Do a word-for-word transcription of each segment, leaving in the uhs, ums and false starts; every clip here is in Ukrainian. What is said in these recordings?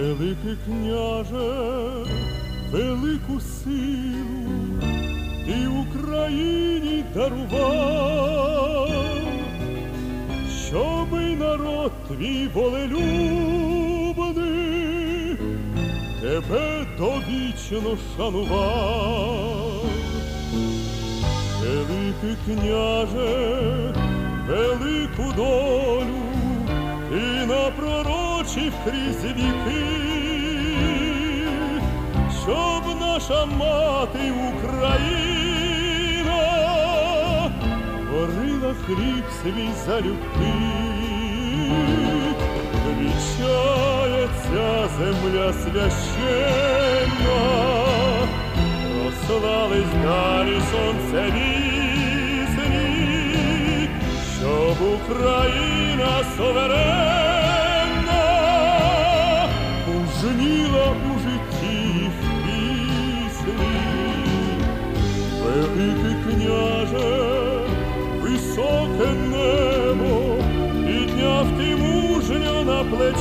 Великий княже, велику силу ти Україні дарував, щоби народ твій волелюбний тебе довічно шанував. Великий княже, велику долю ти напророчив крізь віки, щоб наша мати Україна творила хліб свій залюбки. Вічається земля священна, прославись далі сонце вісні, щоб Україна суверенна мужніла у житті в пісні. Великий княже, високе небо підняв ти мужньо на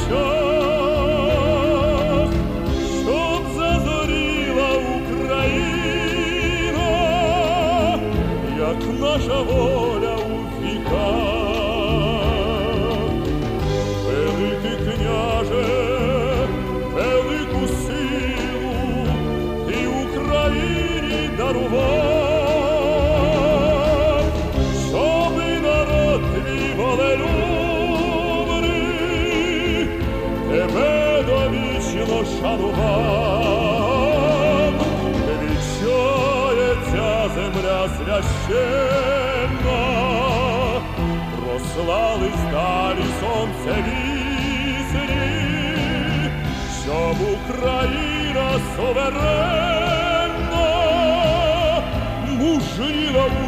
плечах, щоб зазоріла Україна, як наша воля у віках. Великий княже, велику силу ти Україні дарував, щоби народ твій волелюбний тебе довічно шанував. Вічається земля священна, прославись далі сонце вісні, щоб Україна суверенна мужніла